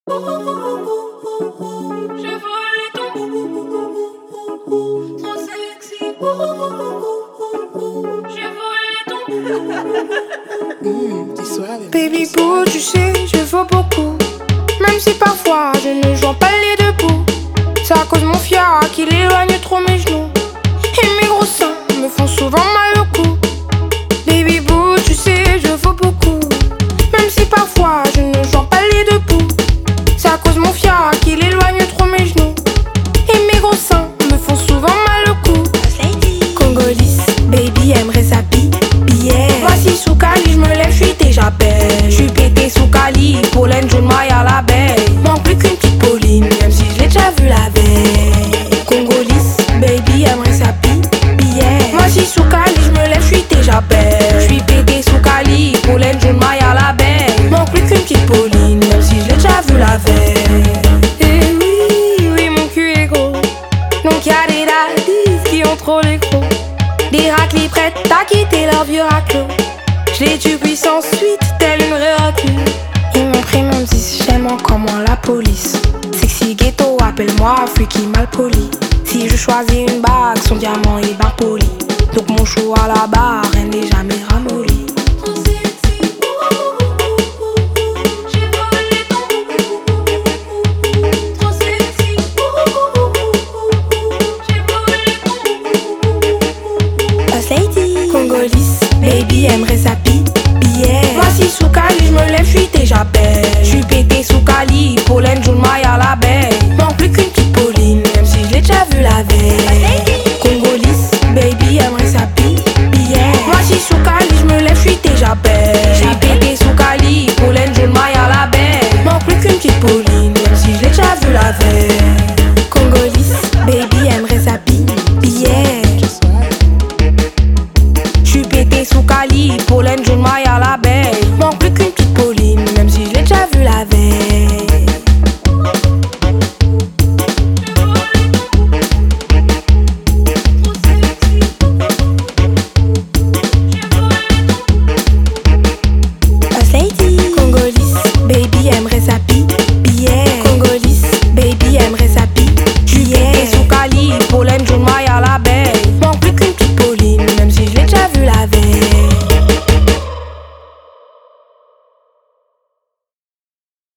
Je volais ton trop sexy. Je volais ton Baby boo, tu sais, je vaux beaucoup. Même si parfois je ne joins pas les deux bouts. C'est à cause de mon fiat qu'il éloigne trop mes genoux. Et mes gros seins me font souvent mal au cou. Baby boo, tu sais, je vaux beaucoup. Même si parfois je ne joins pas les deux bouts. C'est à cause de mon fiat qu'il éloigne trop mes genoux. Et mes gros seins me font souvent mal au cou. Congolise, baby aimerait sa billet. Voici sous Cali, je me lève, je suis déjà belle. Je suis pété sous Cali, pollen, jaune, maille à l'abeille. Manque plus qu'une petite Pauline, même si je l'ai déjà vu la veille. Congolise, baby aimerait sa billet. Voici sous Cali, je me lève, je suis déjà belle. Je suis pété sous Cali, pollen, jaune, maille à l'abeille. Manque plus qu'une petite Pauline, même si je l'ai déjà vu la veille. Et oui, oui, mon cul est gros. Donc y'a des daddies qui ont trop les crocs. Des raclis prêtes à quitter leur vieux raclo. Je les tue puissance suite, telle une vraie recluse. Ils m'ont pris mon 10, j'aime encore moins la police. Sexy ghetto, appelle-moi freaky mal poli. Si je choisis une bague, son diamant est ben poli. Donc mon chou à la barre, elle n'est jamais ramollie. trop sexy. J'ai volé ton trop sexy. J'ai volé ton Congolise, baby aimerait sa billet. Voici sous Cali, je me lève, je suis déjà belle. Je suis pété sous Cali, pollen, jaune, maille à l'abeille. Manque plus qu'une petite Pauline, même si je l'ai déjà vu la veille. Congolise, baby aimerait sa billet. Voici sous Cali, je me lève, je suis déjà belle. Je suis pété sous Cali, pollen, jaune, maille à l'abeille. Manque plus qu'une petite Pauline.